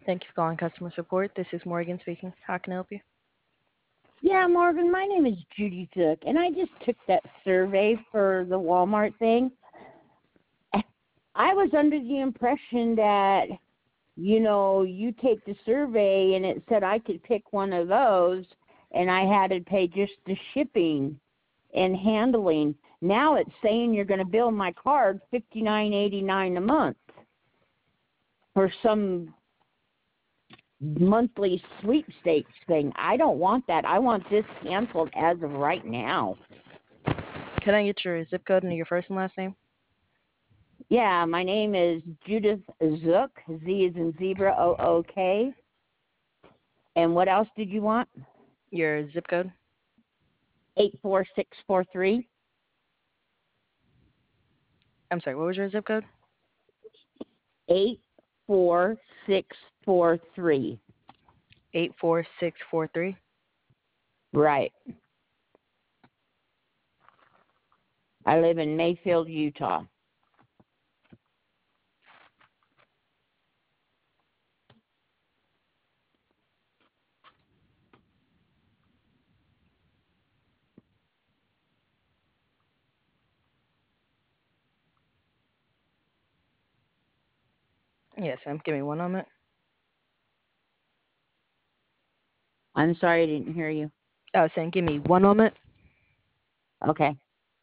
Thank you for calling customer support. This is Morgan speaking. How can I help you? Yeah, Morgan, my name is Judy Zook, and I just took that survey for the Walmart thing. I was under the impression that, you take the survey and it said I could pick one of those and I had to pay just the shipping and handling. Now it's saying you're going to bill my card $59.89 a month for some monthly sweepstakes thing. I don't want that. I want this canceled as of right now. Can I get your zip code and your first and last name? Yeah, my name is Judith Zook. Z is in zebra, O-O-K. And what else did you want? Your zip code? 84643. I'm sorry, what was your zip code? 84643. 84643. Right. I live in Mayfield, Utah. Yes, ma'am. Give me one moment. I'm sorry I didn't hear you. I was saying, give me one moment. Okay.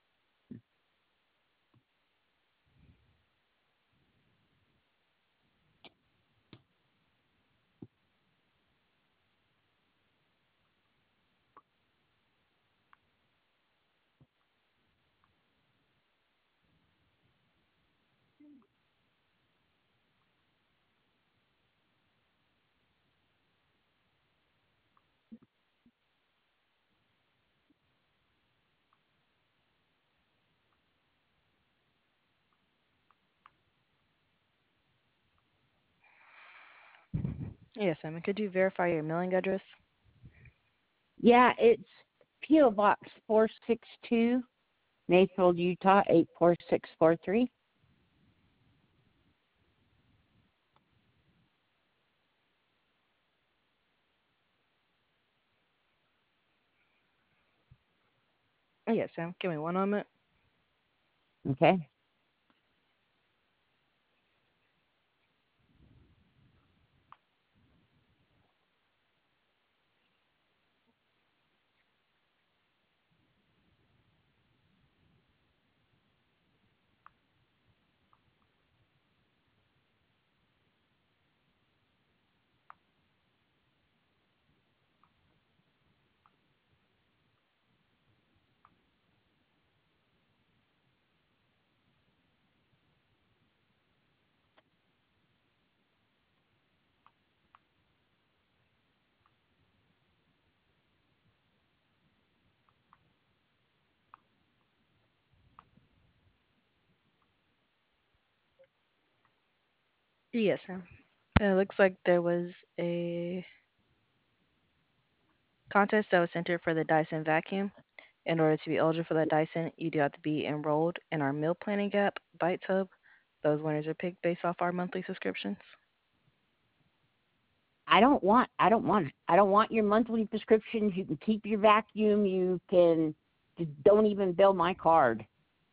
Yes, ma'am. Could you verify your mailing address? Yeah, it's P.O. Box 462, Mayfield, Utah, 84643. Yes, ma'am. Give me one moment. Okay. Yes, ma'am. It looks like there was a contest that was entered for the Dyson vacuum. In order to be eligible for that Dyson, you do have to be enrolled in our meal planning app, Bites Hub. Those winners are picked based off our monthly subscriptions. I don't want your monthly prescriptions. You can keep your vacuum. You can just don't even bill my card.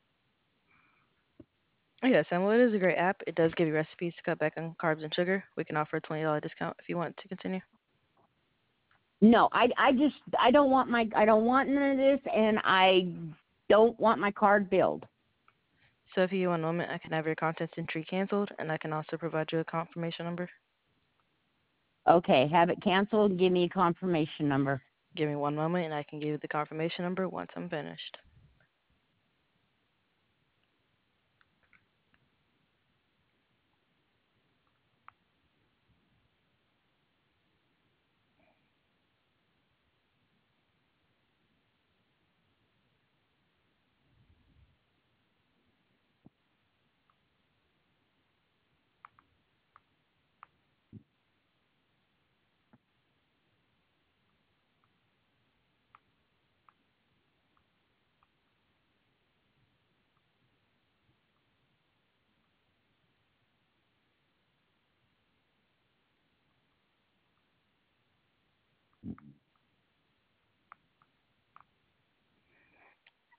Yes, and well, it is a great app. It does give you recipes to cut back on carbs and sugar. We can offer a $20 discount if you want to continue. No, I don't want none of this, and I don't want my card billed. So if you want a moment, I can have your contents entry canceled, and I can also provide you a confirmation number. Okay, have it canceled and give me a confirmation number. Give me one moment, and I can give you the confirmation number once I'm finished.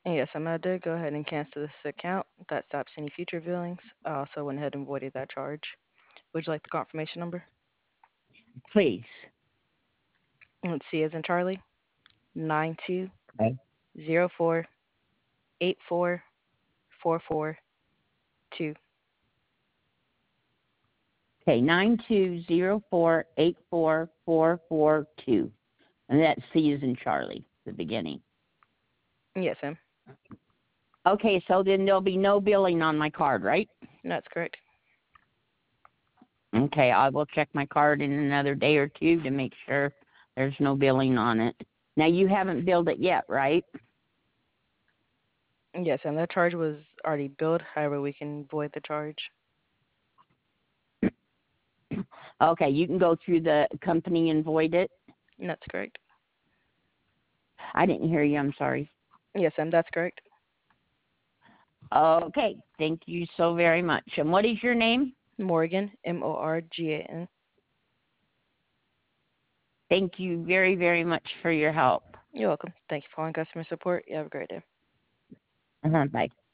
Yes, I did go ahead and cancel this account. That stops any future billings. I also went ahead and voided that charge. Would you like the confirmation number? Please. Let's see, as in Charlie, nine two Okay. zero four 84442. Okay, 920484442. And that C is in Charlie, the beginning. Yes, ma'am. Okay, so then there'll be no billing on my card, right? That's correct. Okay, I will check my card in another day or two to make sure there's no billing on it. Now, you haven't billed it yet, right? Yes, and that charge was already billed. However, we can void the charge. Okay, you can go through the company and void it. That's correct. I didn't hear you, I'm sorry. Yes, ma'am. That's correct. Okay, thank you so very much. And what is your name? Morgan, Morgan. Thank you very, very much for your help. You're welcome. Thank you for calling customer support. You have a great day. Bye.